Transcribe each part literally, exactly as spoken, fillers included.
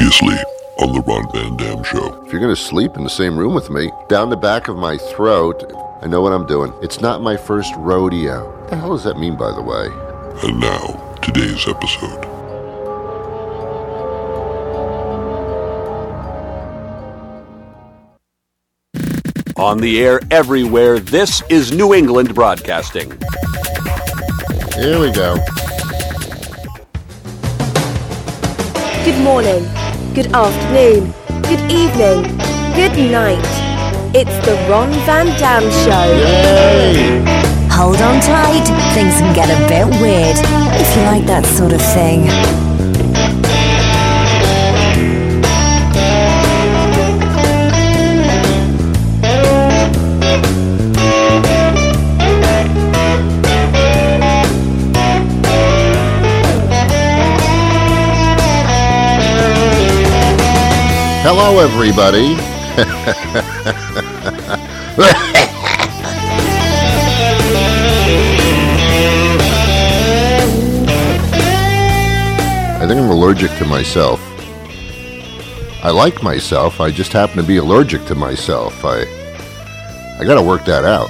Previously on the Ron Van Dam Show. If you're going to sleep in the same room with me, down the back of my throat, I know what I'm doing. It's not my first rodeo. What the hell does that mean, by the way? And now, today's episode. On the air everywhere, this is New England Broadcasting. Here we go. Good morning, good afternoon, good evening, good night. It's the Ron Van Dam Show. Yay! Hold on tight, things can get a bit weird, if you like that sort of thing. Hello, everybody. I think I'm allergic to myself. I like myself, I just happen to be allergic to myself. I I gotta work that out.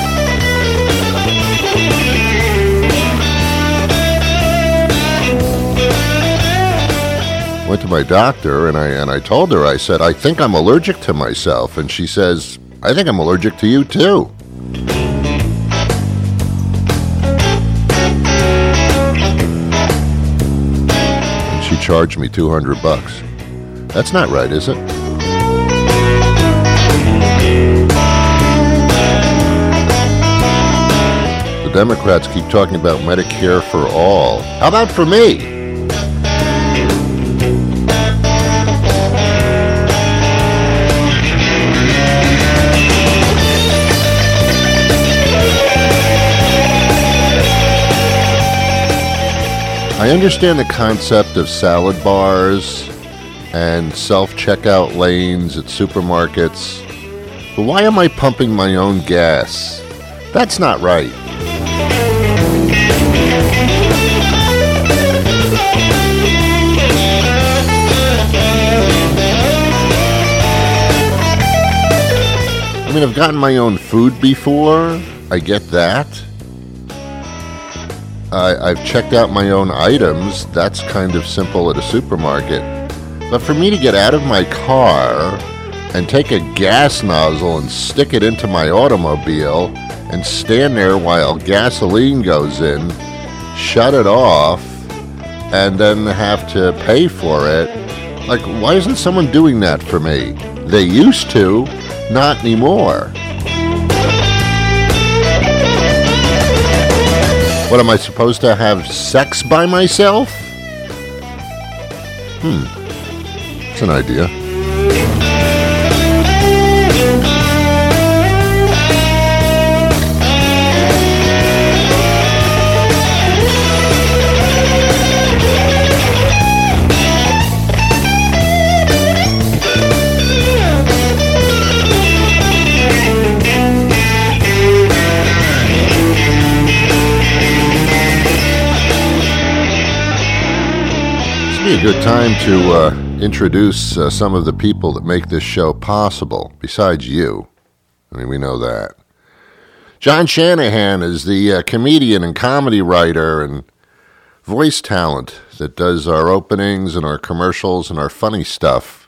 Went to my doctor and I and I told her, I said, I think I'm allergic to myself. And she says, I think I'm allergic to you too. And she charged me two hundred bucks. That's not right, is it? The Democrats keep talking about Medicare for all. How about for me? I understand the concept of salad bars and self-checkout lanes at supermarkets, but why am I pumping my own gas? That's not right. I mean, I've gotten my own food before. I get that. I, I've checked out my own items. That's kind of simple at a supermarket. But for me to get out of my car and take a gas nozzle and stick it into my automobile and stand there while gasoline goes in, shut it off, and then have to pay for it, like, why isn't someone doing that for me? They used to, not anymore. What, am I supposed to have sex by myself? Hmm. It's an idea. Be a good time to uh, introduce uh, some of the people that make this show possible, besides you. I mean, we know that. John Shanahan is the uh, comedian and comedy writer and voice talent that does our openings and our commercials and our funny stuff.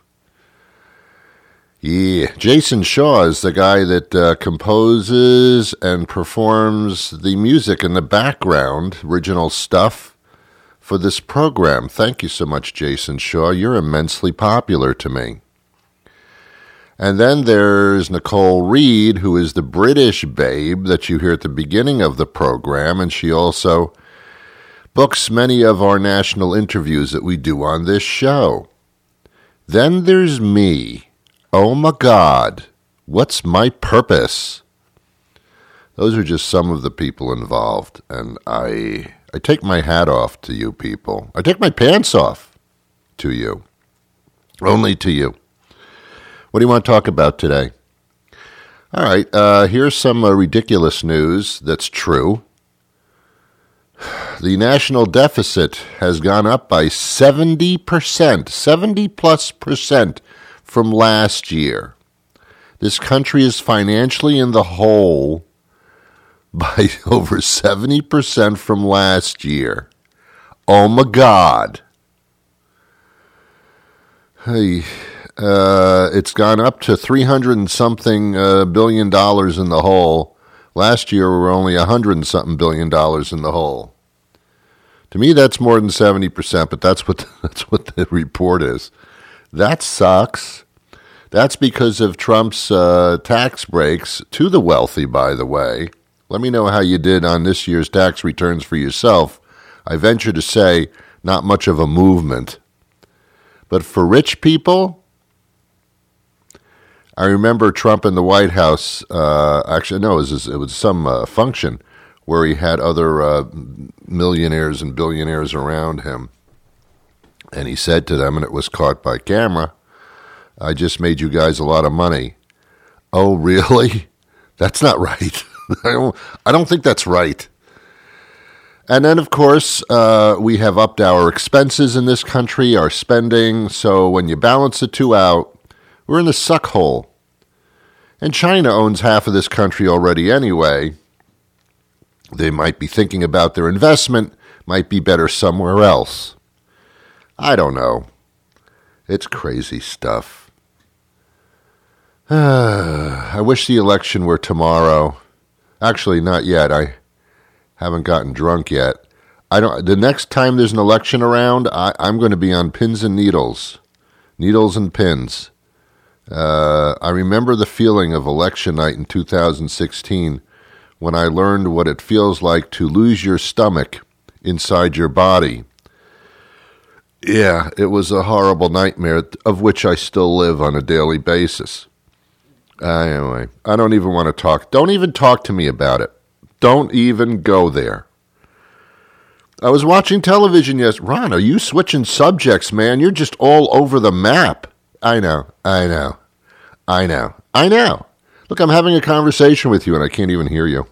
Yeah, Jason Shaw is the guy that uh, composes and performs the music in the background, original stuff, for this program. Thank you so much, Jason Shaw. You're immensely popular to me. And then there's Nicole Reed, who is the British babe that you hear at the beginning of the program, and she also books many of our national interviews that we do on this show. Then there's me. Oh my God, what's my purpose? Those are just some of the people involved, and I... I take my hat off to you people. I take my pants off to you. Only to you. What do you want to talk about today? All right, uh, here's some uh, ridiculous news that's true. The national deficit has gone up by seventy percent, seventy plus percent from last year. This country is financially in the hole by over seventy percent from last year. Oh my God. Hey, uh, it's gone up to three hundred and something uh, billion dollars in the hole. Last year we were only a hundred and something billion dollars in the hole. To me, that's more than seventy percent, but that's what that's what the report is. That sucks. That's because of Trump's uh, tax breaks to the wealthy, by the way. Let me know how you did on this year's tax returns for yourself. I venture to say not much of a movement. But for rich people, I remember Trump in the White House, uh, actually, no, it was, it was some uh, function where he had other uh, millionaires and billionaires around him. And he said to them, and it was caught by camera, I just made you guys a lot of money. Oh, really? That's not right. I don't, I don't think that's right. And then, of course, uh, we have upped our expenses in this country, our spending. So when you balance the two out, we're in the suck hole. And China owns half of this country already anyway. They might be thinking about their investment, might be better somewhere else. I don't know. It's crazy stuff. I wish the election were tomorrow. Actually, not yet. I haven't gotten drunk yet. I don't. The next time there's an election around, I, I'm going to be on pins and needles, needles and pins. Uh, I remember the feeling of election night in two thousand sixteen when I learned what it feels like to lose your stomach inside your body. Yeah, it was a horrible nightmare of which I still live on a daily basis. Anyway, I don't even want to talk. Don't even talk to me about it. Don't even go there. I was watching television yesterday. Ron, are you switching subjects, man? You're just all over the map. I know, I know, I know, I know. Look, I'm having a conversation with you and I can't even hear you.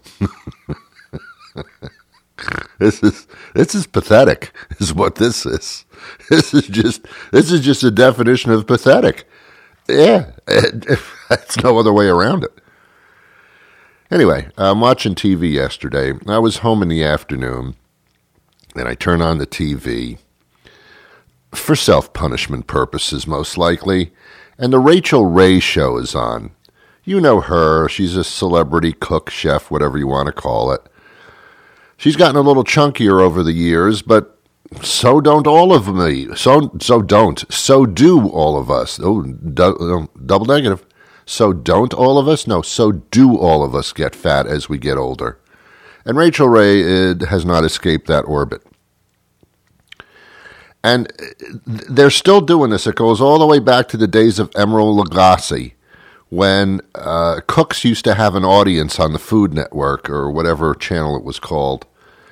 This is this is pathetic, is what this is. This is just this is just a definition of pathetic. Yeah, that's no other way around it. Anyway, I'm watching T V yesterday. I was home in the afternoon, and I turn on the T V for self-punishment purposes, most likely, and the Rachel Ray show is on. You know her. She's a celebrity cook, chef, whatever you want to call it. She's gotten a little chunkier over the years, but so don't all of me. So so don't. So do all of us. Oh, du- double negative. So don't all of us? No, so do all of us get fat as we get older. And Rachel Ray it, has not escaped that orbit. And they're still doing this. It goes all the way back to the days of Emeril Lagasse, when uh, cooks used to have an audience on the Food Network or whatever channel it was called.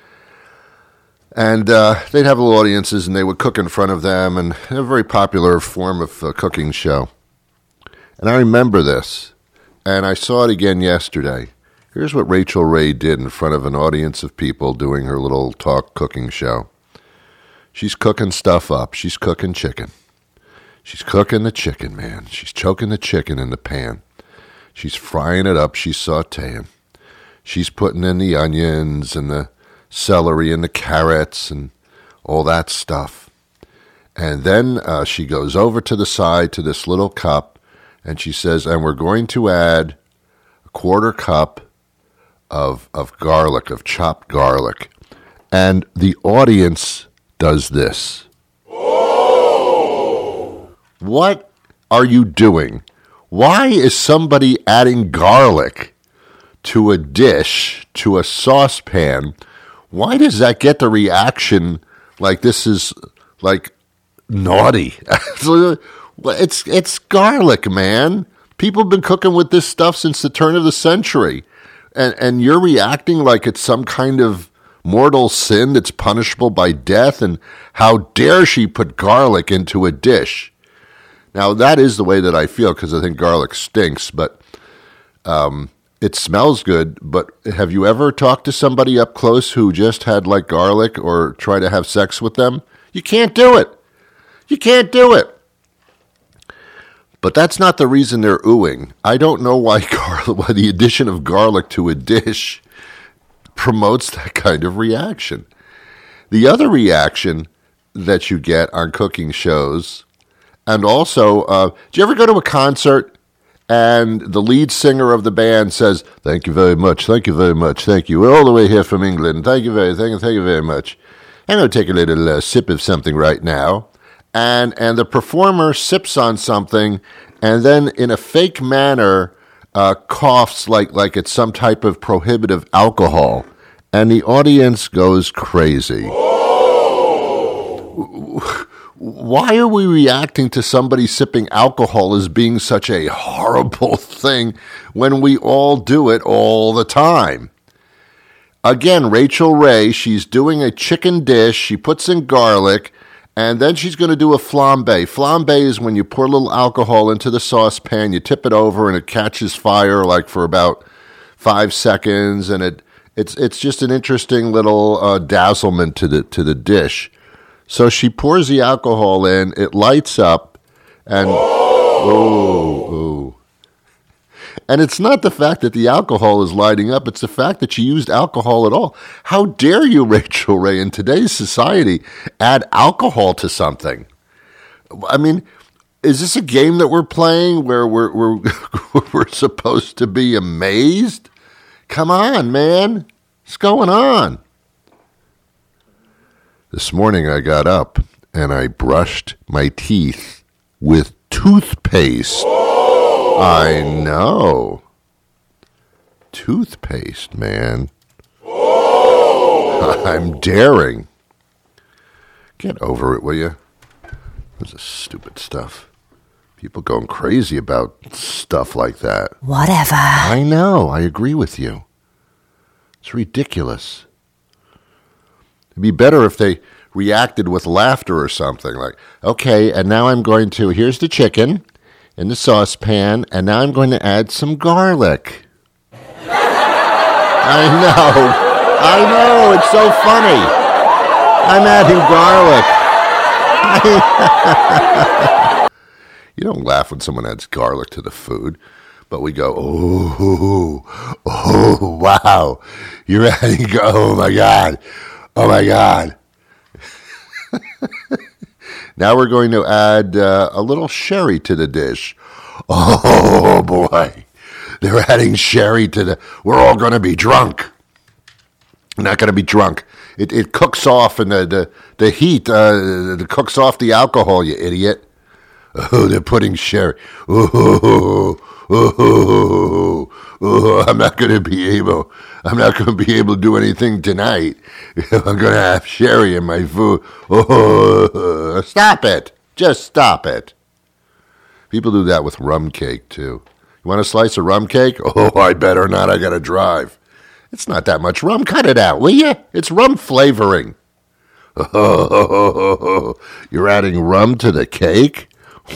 And uh, they'd have little audiences, and they would cook in front of them, and a very popular form of uh, cooking show. And I remember this, and I saw it again yesterday. Here's what Rachel Ray did in front of an audience of people doing her little talk cooking show. She's cooking stuff up. She's cooking chicken. She's cooking the chicken, man. She's choking the chicken in the pan. She's frying it up. She's sauteing. She's putting in the onions and the celery and the carrots and all that stuff. And then uh, she goes over to the side to this little cup, and she says, and we're going to add a quarter cup of of garlic, of chopped garlic. And the audience does this. Oh! What are you doing? Why is somebody adding garlic to a dish, to a saucepan? Why does that get the reaction like this is like naughty? It's it's garlic, man. People have been cooking with this stuff since the turn of the century. And and you're reacting like it's some kind of mortal sin that's punishable by death, and how dare she put garlic into a dish? Now, that is the way that I feel, because I think garlic stinks, but um, it smells good, but have you ever talked to somebody up close who just had like garlic or try to have sex with them? You can't do it. You can't do it. But that's not the reason they're oohing. I don't know why garlic, why the addition of garlic to a dish promotes that kind of reaction. The other reaction that you get on cooking shows, and also, uh, do you ever go to a concert and the lead singer of the band says, "Thank you very much, thank you very much, thank you. We're all the way here from England. Thank you very, thank you, thank you very much. I'm going to take a little uh, sip of something right now." And and the performer sips on something and then in a fake manner uh, coughs like, like it's some type of prohibitive alcohol. And the audience goes crazy. Why are we reacting to somebody sipping alcohol as being such a horrible thing when we all do it all the time? Again, Rachel Ray, she's doing a chicken dish. She puts in garlic, and then she's going to do a flambe. Flambe is when you pour a little alcohol into the saucepan, you tip it over, and it catches fire like for about five seconds, and it it's it's just an interesting little uh, dazzlement to the to the dish. So she pours the alcohol in, it lights up, and oh, oh. And it's not the fact that the alcohol is lighting up, it's the fact that she used alcohol at all. How dare you, Rachel Ray, in today's society, add alcohol to something? I mean, is this a game that we're playing where we're we're, we're supposed to be amazed? Come on, man. What's going on? This morning I got up and I brushed my teeth with toothpaste. I know. Toothpaste, man. I'm daring. Get over it, will you? This is stupid stuff. People going crazy about stuff like that. Whatever. I know. I agree with you. It's ridiculous. It'd be better if they reacted with laughter or something like, okay, and now I'm going to, here's the chicken in the saucepan, and now I'm going to add some garlic. I know. I know. It's so funny. I'm adding garlic. You don't laugh when someone adds garlic to the food, but we go, oh, oh, wow. You're adding, oh, my God. Oh, my God. Now we're going to add uh, a little sherry to the dish. Oh, boy. They're adding sherry to the... We're all going to be drunk. We're not going to be drunk. It it cooks off, and the, the, the heat uh, it cooks off the alcohol, you idiot. Oh, they're putting sherry. Oh, oh, oh, oh, I'm not going to be able... I'm not going to be able to do anything tonight. I'm going to have sherry in my food. Oh, stop it. Just stop it. People do that with rum cake, too. You want a slice of rum cake? Oh, I better not. I got to drive. It's not that much rum. Cut it out, will you? It's rum flavoring. Oh, you're adding rum to the cake?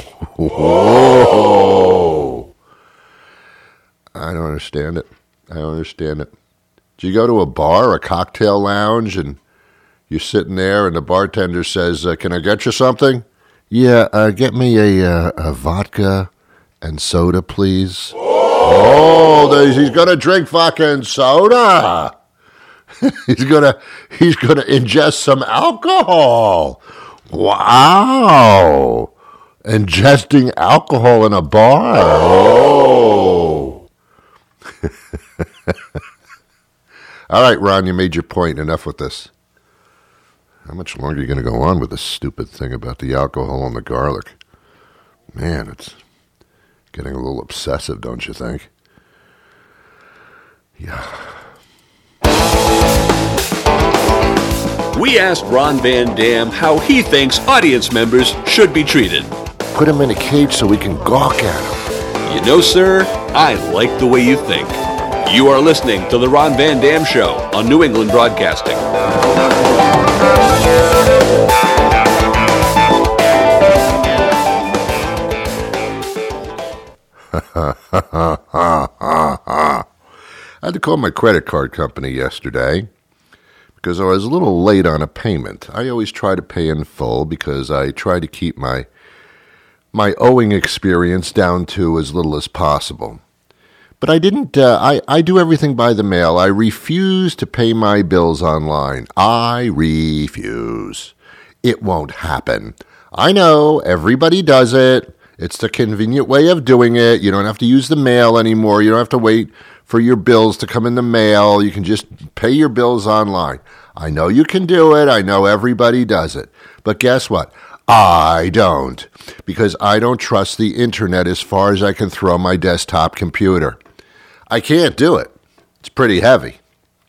Oh. I don't understand it. I don't understand it. Do you go to a bar, a cocktail lounge, and you're sitting there, and the bartender says, uh, can I get you something? Yeah, uh, get me a, uh, a vodka and soda, please. Oh, oh he's going to drink vodka and soda. he's going to he's gonna ingest some alcohol. Wow. Ingesting alcohol in a bar. Oh. All right, Ron, you made your point. Enough with this. How much longer are you going to go on with this stupid thing about the alcohol and the garlic? Man, it's getting a little obsessive, don't you think? Yeah. We asked Ron Van Dam how he thinks audience members should be treated. Put him in a cage so we can gawk at him. You know, sir, I like the way you think. You are listening to The Ron Van Dam Show on New England Broadcasting. to call my credit card company yesterday because I was a little late on a payment. I always try to pay in full because I try to keep my my owing experience down to as little as possible. But I didn't, uh, I, I do everything by the mail. I refuse to pay my bills online. I refuse. It won't happen. I know, everybody does it. It's the convenient way of doing it. You don't have to use the mail anymore. You don't have to wait for your bills to come in the mail. You can just pay your bills online. I know you can do it. I know everybody does it. But guess what? I don't, because I don't trust the internet as far as I can throw my desktop computer. I can't do it. It's pretty heavy.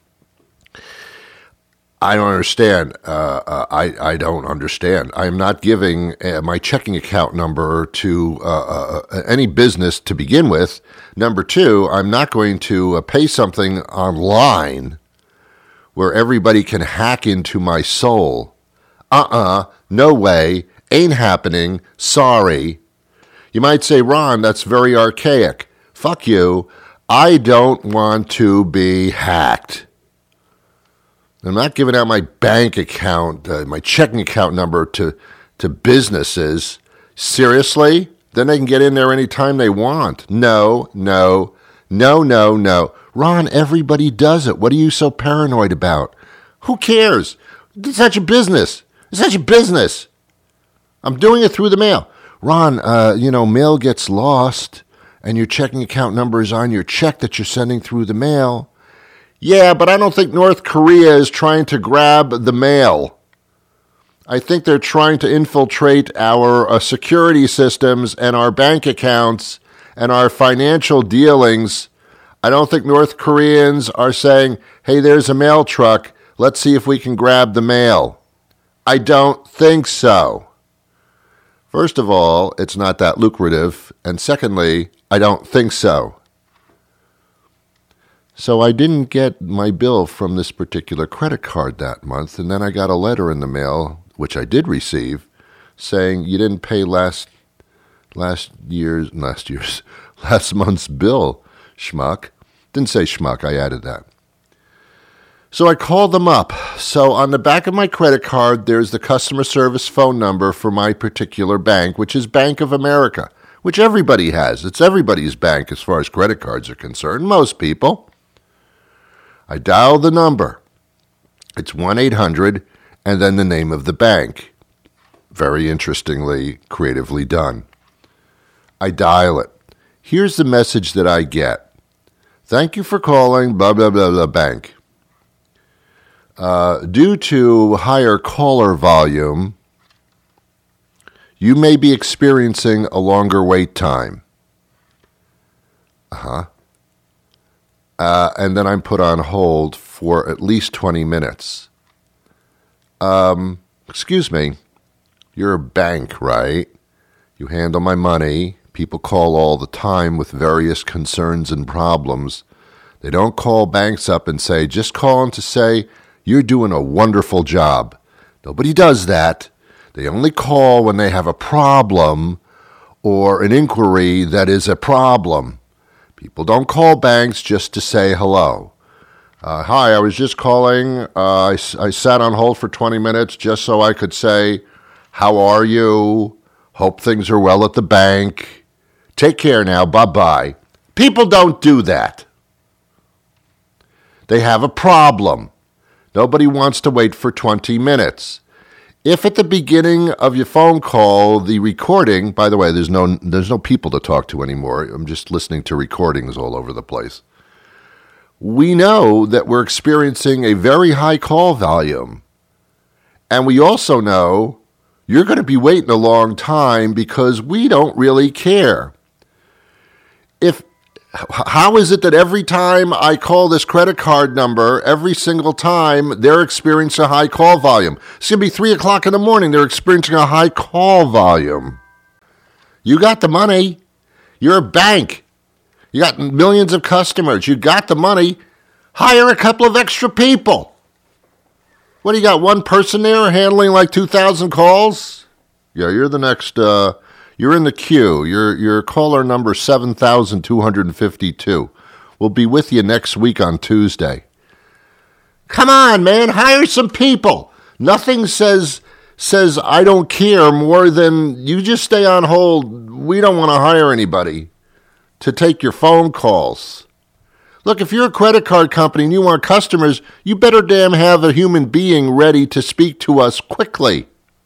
I don't understand. Uh, uh, I, I don't understand. I am not giving uh, my checking account number to uh, uh, any business to begin with. Number two, I'm not going to uh, pay something online where everybody can hack into my soul. Uh-uh, no way, ain't happening, sorry. You might say, Ron, that's very archaic. Fuck you. I don't want to be hacked. I'm not giving out my bank account, uh, my checking account number to, to businesses. Seriously? Then they can get in there anytime they want. No, no, no, no, no. Ron, everybody does it. What are you so paranoid about? Who cares? It's not your business. It's not your business. I'm doing it through the mail. Ron, uh, you know, mail gets lost, and your checking account number is on your check that you're sending through the mail. Yeah, but I don't think North Korea is trying to grab the mail. I think they're trying to infiltrate our uh, security systems and our bank accounts and our financial dealings. I don't think North Koreans are saying, hey, there's a mail truck. Let's see if we can grab the mail. I don't think so. First of all, it's not that lucrative. And secondly, I don't think so. So I didn't get my bill from this particular credit card that month. And then I got a letter in the mail, which I did receive, saying you didn't pay last last year's, last year's, last month's bill, schmuck. Didn't say schmuck, I added that. So I called them up. So on the back of my credit card, there's the customer service phone number for my particular bank, which is Bank of America, which everybody has. It's everybody's bank as far as credit cards are concerned, most people. I dial the number. It's one eight hundred and then the name of the bank. Very interestingly, creatively done. I dial it. Here's the message that I get. Thank you for calling blah, blah, blah, blah, bank. Uh, due to higher caller volume, you may be experiencing a longer wait time. Uh-huh. Uh, and then I'm put on hold for at least twenty minutes. Um, excuse me, you're a bank, right? You handle my money. People call all the time with various concerns and problems. They don't call banks up and say, just call them to say, you're doing a wonderful job. Nobody does that. They only call when they have a problem or an inquiry that is a problem. People don't call banks just to say hello. Uh, hi, I was just calling. Uh, I, I sat on hold for twenty minutes just so I could say, how are you? Hope things are well at the bank. Take care now. Bye-bye. People don't do that. They have a problem. Nobody wants to wait for twenty minutes. If at the beginning of your phone call, the recording, by the way, there's no there's no people to talk to anymore. I'm just listening to recordings all over the place. We know that we're experiencing a very high call volume. And we also know you're going to be waiting a long time because we don't really care. If How is it that every time I call this credit card number, every single time they're experiencing a high call volume? It's going to be three o'clock in the morning. They're experiencing a high call volume. You got the money. You're a bank. You got millions of customers. You got the money. Hire a couple of extra people. What do you got? One person there handling like two thousand calls? Yeah, you're the next... Uh, You're in the queue. You're, you're caller number seven thousand two hundred fifty-two. We'll be with you next week on Tuesday. Come on, man, hire some people. Nothing says says I don't care more than you just stay on hold. We don't want to hire anybody to take your phone calls. Look, if you're a credit card company and you want customers, you better damn have a human being ready to speak to us quickly.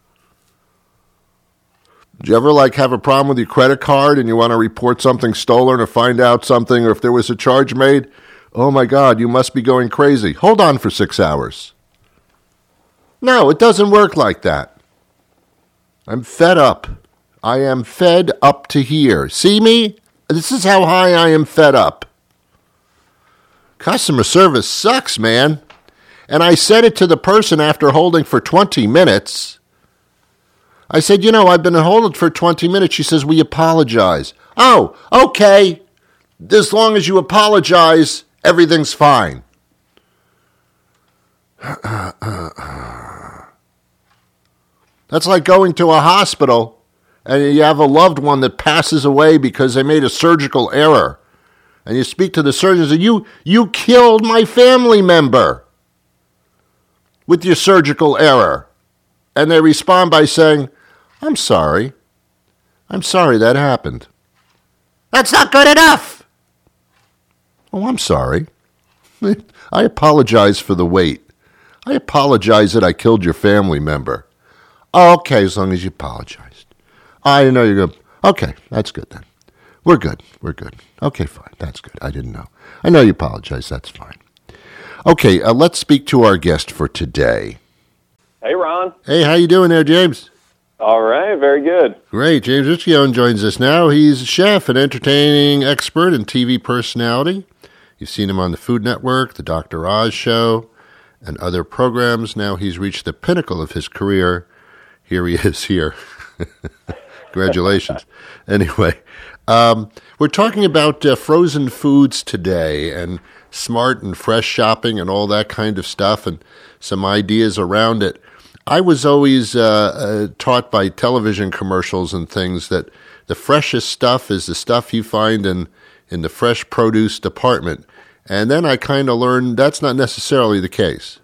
Do you ever like have a problem with your credit card and you want to report something stolen or find out something, or if there was a charge made? Oh my God, you must be going crazy. Hold on for six hours. No, it doesn't work like that. I'm fed up. I am fed up to here. See me? This is how high I am fed up. Customer service sucks, man. And I said it to the person after holding for twenty minutes. I said, you know, I've been holding for twenty minutes. She says, we apologize. Oh, okay. As long as you apologize, everything's fine. That's like going to a hospital and you have a loved one that passes away because they made a surgical error. And you speak to the surgeon and say, you, you killed my family member with your surgical error. And they respond by saying, I'm sorry. I'm sorry that happened. That's not good enough. Oh, I'm sorry. I apologize for the wait. I apologize that I killed your family member. Oh, okay, as long as you apologized. I know you're going to... Okay, that's good then. We're good. We're good. Okay, fine. That's good. I didn't know. I know you apologize. That's fine. Okay, uh, let's speak to our guest for today. Hey, Ron. Hey, how you doing there, James? All right, very good. Great. James Riccione joins us now. He's a chef, an entertaining expert, and T V personality. You've seen him on the Food Network, the Doctor Oz Show, and other programs. Now he's reached the pinnacle of his career. Here he is here. Congratulations. Anyway, um, we're talking about uh, frozen foods today and smart and fresh shopping and all that kind of stuff and some ideas around it. I was always uh, uh, taught by television commercials and things that the freshest stuff is the stuff you find in, in the fresh produce department. And then I kind of learned that's not necessarily the case.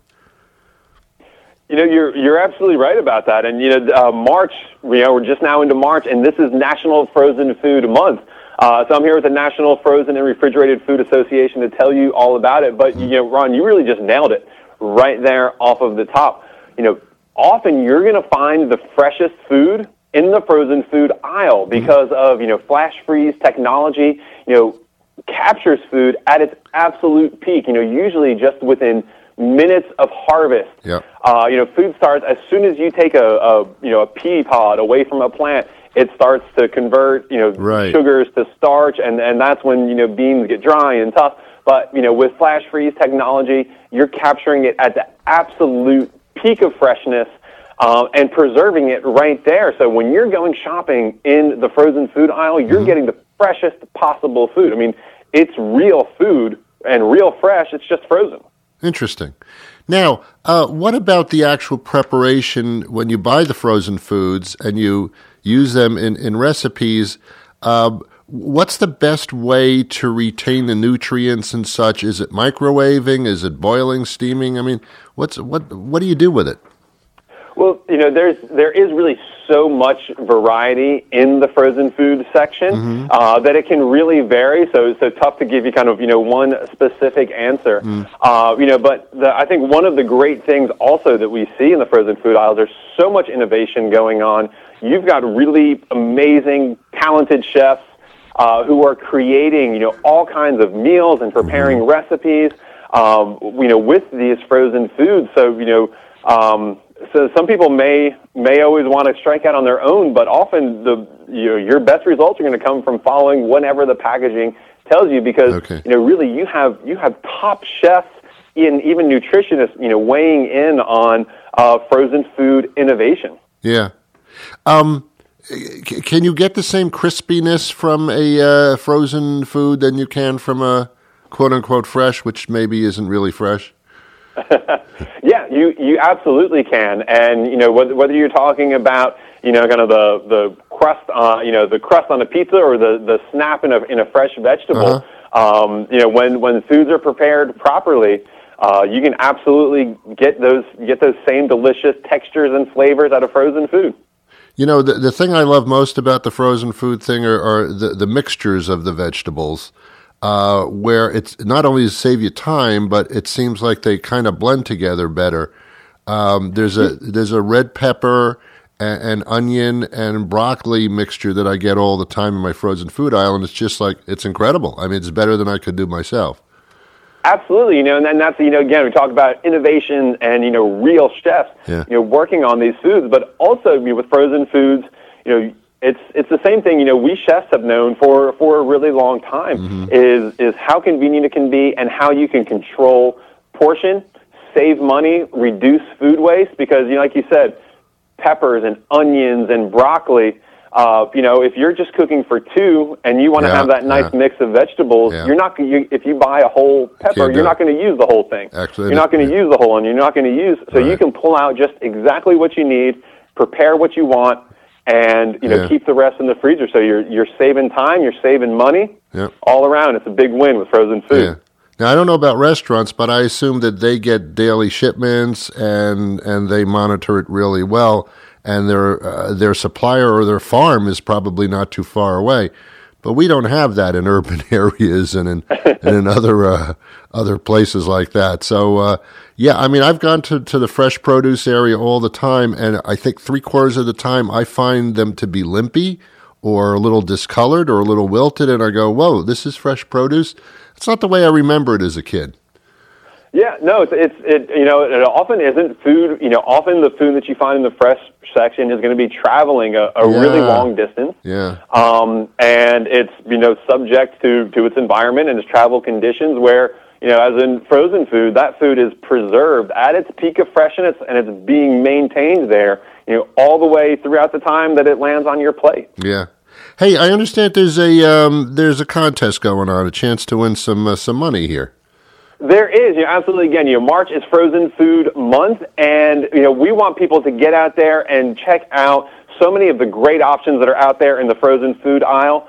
You know, you're you're absolutely right about that. And, you know, uh, March, you know, we're just now into March, and this is National Frozen Food Month. Uh, so I'm here with the National Frozen and Refrigerated Food Association to tell you all about it. But, you know, Ron, you really just nailed it right there off of the top. You know, often you're going to find the freshest food in the frozen food aisle because of, you know, flash freeze technology, you know, captures food at its absolute peak, you know, usually just within minutes of harvest. Yep. Uh, you know, food starts, as soon as you take a, a, you know, a pea pod away from a plant, it starts to convert, you know, right. sugars to starch, and, and that's when, you know, beans get dry and tough. But, you know, with flash freeze technology, you're capturing it at the absolute peak of freshness uh, and preserving it right there. So when you're going shopping in the frozen food aisle, you're mm-hmm. getting the freshest possible food. I mean, it's real food and real fresh. It's just frozen. Interesting. Now, uh, what about the actual preparation when you buy the frozen foods and you use them in, in recipes? Uh, what's the best way to retain the nutrients and such? Is it microwaving? Is it boiling, steaming? I mean, what's what what do you do with it? Well, you know, there's there is really so much variety in the frozen food section mm-hmm. uh, that it can really vary. So it's so tough to give you kind of, you know, one specific answer. Mm. Uh, you know, but the, I think one of the great things also that we see in the frozen food aisles, there's so much innovation going on. You've got really amazing, talented chefs uh, who are creating, you know, all kinds of meals and preparing mm-hmm. recipes, um, you know, with these frozen foods. So, you know, um, So some people may may always want to strike out on their own, but often the you know, your best results are going to come from following whatever the packaging tells you, because okay. you know really you have you have top chefs and even nutritionists you know weighing in on uh, frozen food innovation. Yeah, um, c- can you get the same crispiness from a uh, frozen food than you can from a quote unquote fresh, which maybe isn't really fresh? Yeah, you, you absolutely can, and you know whether, whether you're talking about you know kind of the the crust uh, you know the crust on a pizza or the, the snap in a in a fresh vegetable, uh-huh. um, you know, when, when foods are prepared properly, uh, you can absolutely get those get those same delicious textures and flavors out of frozen food. You know, the the thing I love most about the frozen food thing are, are the, the mixtures of the vegetables, uh, where it's not only to save you time, but it seems like they kind of blend together better. Um, there's a there's a red pepper and, and onion and broccoli mixture that I get all the time in my frozen food aisle, and it's just like, it's incredible. I mean, it's better than I could do myself. Absolutely, you know, and then that's, you know, again, we talk about innovation and, you know, real chefs, yeah. you know, working on these foods, but also, you know, with frozen foods, you know, it's it's the same thing, you know, we chefs have known for, for a really long time mm-hmm. is is how convenient it can be and how you can control portion, save money, reduce food waste, because, you know, like you said, peppers and onions and broccoli, Uh, you know, if you're just cooking for two and you want to yeah, have that nice yeah. mix of vegetables, yeah. you're not. You, if you buy a whole pepper, you're not going to use the whole thing. Actually, you're not going to use the whole one. You're not going to use. So right. you can pull out just exactly what you need, prepare what you want, and you know yeah. keep the rest in the freezer. So you're you're saving time, you're saving money, yeah. all around. It's a big win with frozen food. Yeah. Now, I don't know about restaurants, but I assume that they get daily shipments and and they monitor it really well. And their uh, their supplier or their farm is probably not too far away, but we don't have that in urban areas and in and in other uh, other places like that. So uh, yeah, I mean, I've gone to, to the fresh produce area all the time, and I think three quarters of the time I find them to be limpy or a little discolored or a little wilted, and I go, "Whoa, this is fresh produce." It's not the way I remember it as a kid. Yeah, no, it's, it's it you know it often isn't food. You know, often the food that you find in the fresh section is going to be traveling a, a yeah. really long distance. Yeah. Um, and it's you know subject to to its environment and its travel conditions. Where you know, as in frozen food, that food is preserved at its peak of freshness and it's being maintained there. You know, all the way throughout the time that it lands on your plate. Yeah. Hey, I understand there's a um, there's a contest going on, a chance to win some uh, some money here. There is, you know, absolutely. Again, you know, March is Frozen Food Month, and you know, we want people to get out there and check out so many of the great options that are out there in the frozen food aisle.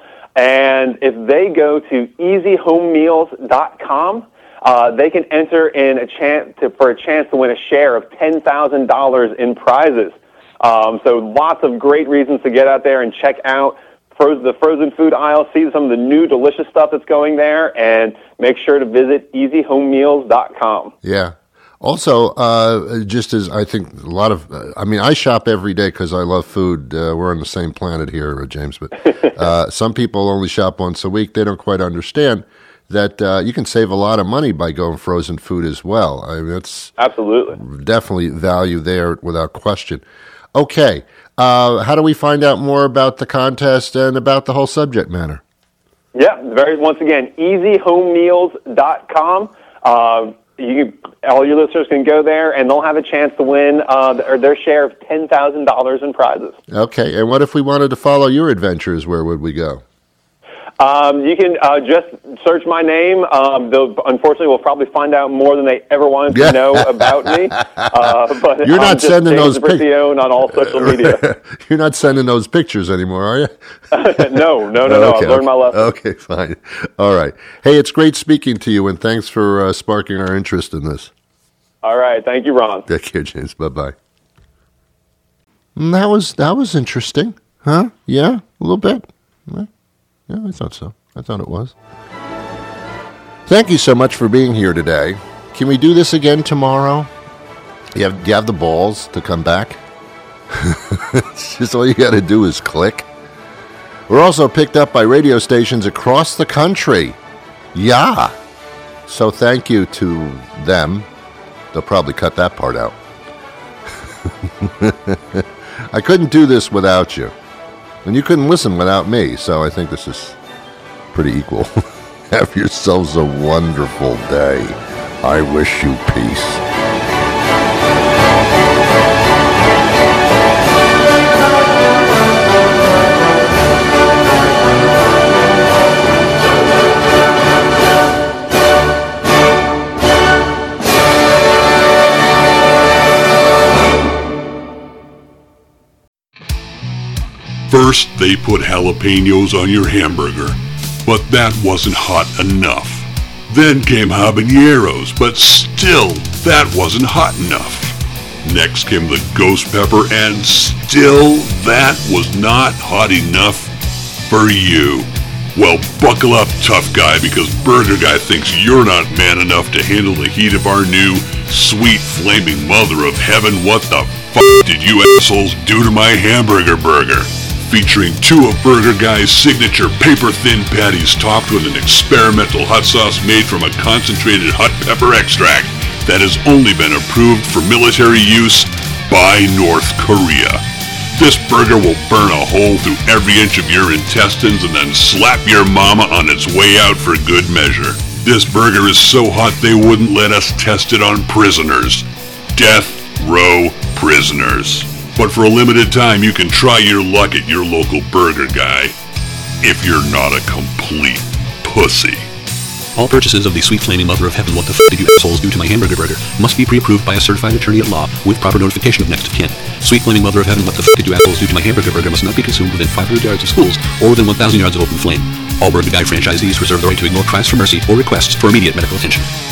And if they go to easy home meals dot com, uh, they can enter in a chance to, for a chance to win a share of ten thousand dollars in prizes. Um, so lots of great reasons to get out there and check out the frozen food aisle, see some of the new delicious stuff that's going there, and make sure to visit easy home meals dot com. Yeah. Also, uh, just as I think a lot of, uh, I mean, I shop every day because I love food. Uh, we're on the same planet here, James, but uh, some people only shop once a week. They don't quite understand that uh, you can save a lot of money by going frozen food as well. I mean, it's absolutely definitely value there without question. Okay. Uh, how do we find out more about the contest and about the whole subject matter? Yeah, very once again, easy home meals dot com. Uh, you can, all your listeners can go there, and they'll have a chance to win uh, their, their share of ten thousand dollars in prizes. Okay, and what if we wanted to follow your adventures? Where would we go? Um, you can uh, just search my name. Um, they'll, unfortunately, we'll probably find out more than they ever wanted to know about me. Uh, but You're not I'm just sending James those pictures on all social media. You're not sending those pictures anymore, are you? no, no, no, no. Okay, I've learned okay. my lesson. Okay, fine. All right. Hey, it's great speaking to you, and thanks for uh, sparking our interest in this. All right. Thank you, Ron. Take care, James. Bye-bye. That was, that was interesting. Huh? Yeah? A little bit. Yeah, yeah I thought so. I thought it was. Thank you so much for being here today. Can we do this again tomorrow? You have, do you have the balls to come back? It's just all you got to do is click. We're also picked up by radio stations across the country. Yeah. So thank you to them. They'll probably cut that part out. I couldn't do this without you. And you couldn't listen without me, so I think this is pretty equal. Have yourselves a wonderful day. I wish you peace. First, they put jalapenos on your hamburger. but that wasn't hot enough. Then came habaneros, but still, that wasn't hot enough. Next came the ghost pepper, and still, that was not hot enough for you. Well, buckle up, tough guy, because Burger Guy thinks you're not man enough to handle the heat of our new, sweet, flaming mother of heaven. What the f*** did you assholes do to my hamburger burger? Featuring two of Burger Guy's signature paper-thin patties topped with an experimental hot sauce made from a concentrated hot pepper extract that has only been approved for military use by North Korea. This burger will burn a hole through every inch of your intestines and then slap your mama on its way out for good measure. This burger is so hot they wouldn't let us test it on prisoners. Death row prisoners. But for a limited time, you can try your luck at your local Burger Guy. If you're not a complete pussy. All purchases of the Sweet Flaming Mother of Heaven, what the f*** did you assholes do to my hamburger burger, must be pre-approved by a certified attorney at law with proper notification of next of kin. Sweet Flaming Mother of Heaven, what the f*** did you assholes do to my hamburger burger must not be consumed within five hundred yards of schools or within one thousand yards of open flame. All Burger Guy franchisees reserve the right to ignore cries for mercy or requests for immediate medical attention.